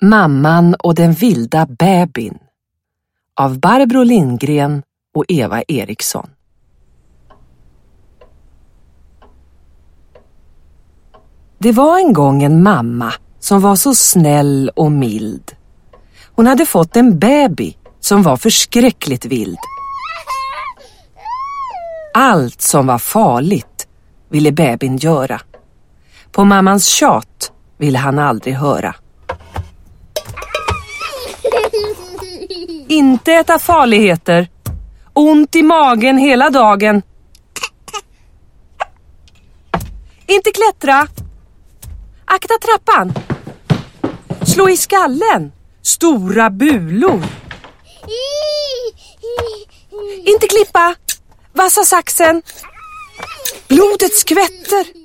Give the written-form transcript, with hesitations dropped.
Mamman och den vilda bebin av Barbro Lindgren och Eva Eriksson. Det var en gång en mamma som var så snäll och mild. Hon hade fått en baby som var förskräckligt vild. Allt som var farligt ville bebin göra. På mammans tjat ville han aldrig höra. Inte äta farligheter. Ont i magen hela dagen. Inte klättra. Akta trappan. Slå i skallen. Stora bulor. Inte klippa. Vassa saxen. Blodet skvätter.